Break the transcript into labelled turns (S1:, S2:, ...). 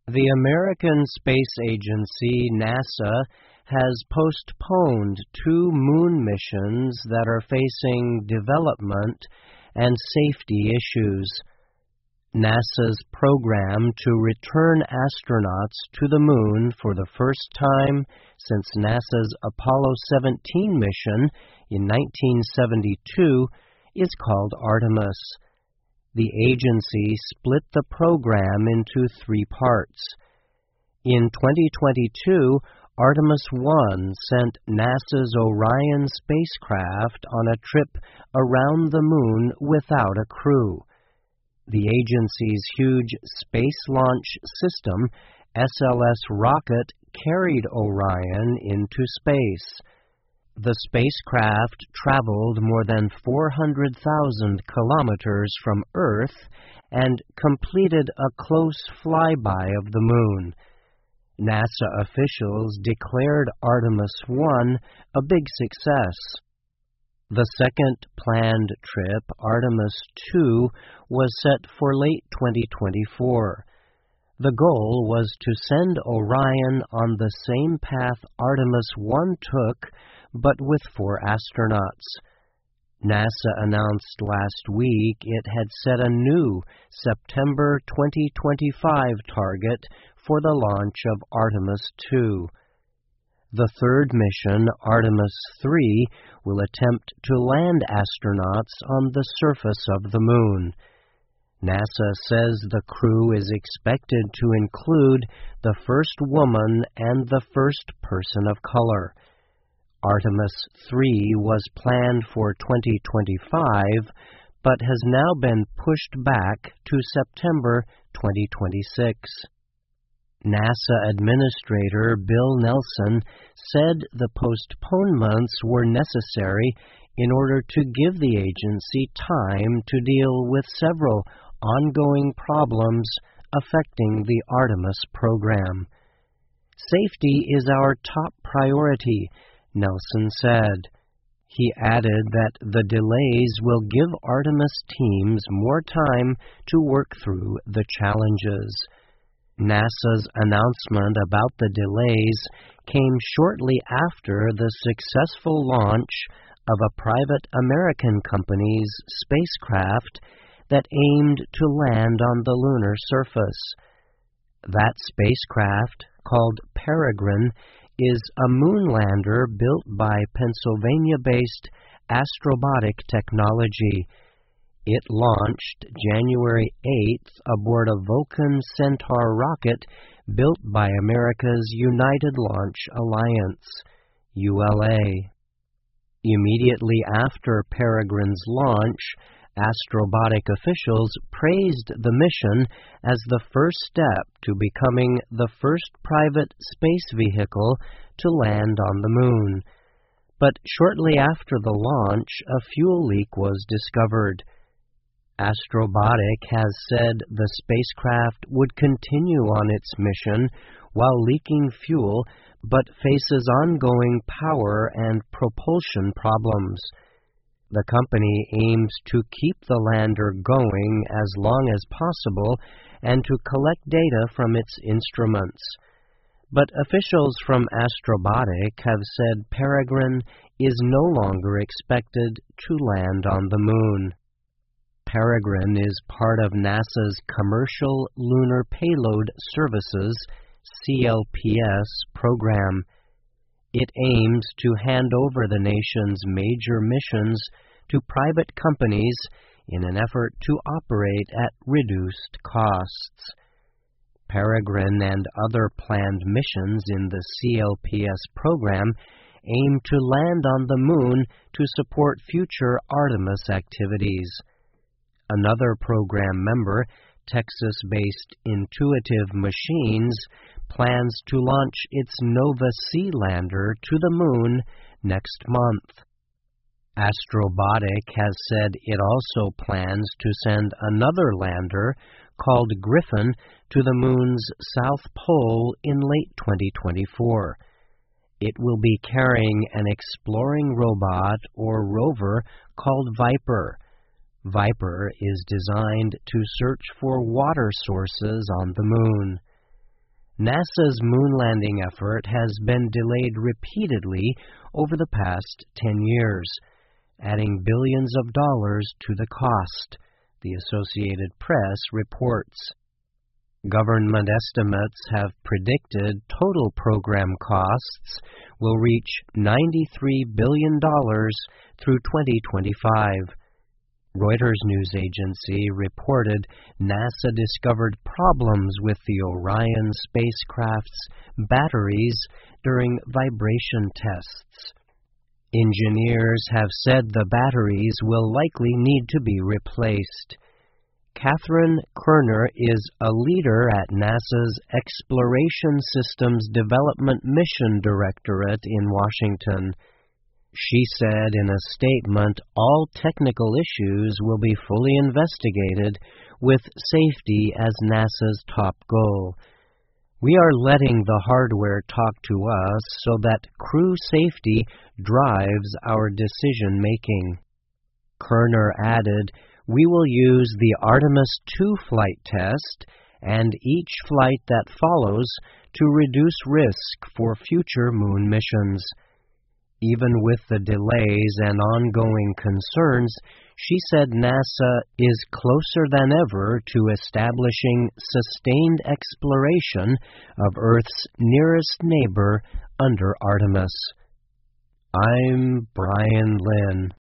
S1: The American Space Agency, NASA, has postponed two moon missions that are facing development and safety issues. NASA's program to return astronauts to the moon for the first time since NASA's Apollo 17 mission in 1972 is called Artemis. The agency split the program into three parts. In 2022, Artemis 1 sent NASA's Orion spacecraft on a trip around the moon without a crew. The agency's huge Space Launch System, SLS rocket, carried Orion into space. The spacecraft traveled more than 400,000 kilometers from Earth and completed a close flyby of the moon. NASA officials declared Artemis 1 a big success. The second planned trip, Artemis 2, was set for late 2024. The goal was to send Orion on the same path Artemis 1 took, but with 4 astronauts. NASA announced last week it had set a new September 2025 target for the launch of Artemis 2. The third mission, Artemis 3, will attempt to land astronauts on the surface of the moon. NASA says the crew is expected to include the first woman and the first person of color. Artemis 3 was planned for 2025, but has now been pushed back to September 2026. NASA Administrator Bill Nelson said the postponements were necessary in order to give the agency time to deal with several ongoing problems affecting the Artemis program. Safety is our top priority, Nelson said. He added that the delays will give Artemis teams more time to work through the challenges. NASA's announcement about the delays came shortly after the successful launch of a private American company's spacecraft that aimed to land on the lunar surface. That spacecraft, called Peregrine, is a moonlander built by Pennsylvania-based Astrobotic Technology. It launched January 8th aboard a Vulcan Centaur rocket built by America's United Launch Alliance, ULA. Immediately after Peregrine's launch, Astrobotic officials praised the mission as the first step to becoming the first private space vehicle to land on the moon. But shortly after the launch, a fuel leak was discovered. Astrobotic has said the spacecraft would continue on its mission while leaking fuel, but faces ongoing power and propulsion problems. The company aims to keep the lander going as long as possible and to collect data from its instruments. But officials from Astrobotic have said Peregrine is no longer expected to land on the moon. Peregrine is part of NASA's Commercial Lunar Payload Services, CLPS, program. It aims to hand over the nation's major missions to private companies in an effort to operate at reduced costs. Peregrine and other planned missions in the CLPS program aim to land on the moon to support future Artemis activities. Another program member, Texas-based Intuitive Machines, plans to launch its Nova-C lander to the moon next month. Astrobotic has said it also plans to send another lander, called Griffin, to the moon's south pole in late 2024. It will be carrying an exploring robot, or rover, called Viper. Viper is designed to search for water sources on the moon. NASA's moon landing effort has been delayed repeatedly over the past 10 years, adding billions of dollars to the cost, the Associated Press reports. Government estimates have predicted total program costs will reach $93 billion through 2025. Reuters news agency reported NASA discovered problems with the Orion spacecraft's batteries during vibration tests. Engineers have said the batteries will likely need to be replaced. Catherine Kerner is a leader at NASA's Exploration Systems Development Mission Directorate in Washington. She said in a statement all technical issues will be fully investigated, with safety as NASA's top goal. We are letting the hardware talk to us so that crew safety drives our decision-making. Kerner added, "We will use the Artemis II flight test and each flight that follows to reduce risk for future moon missions." Even with the delays and ongoing concerns, she said NASA is closer than ever to establishing sustained exploration of Earth's nearest neighbor under Artemis. I'm Brian Lynn.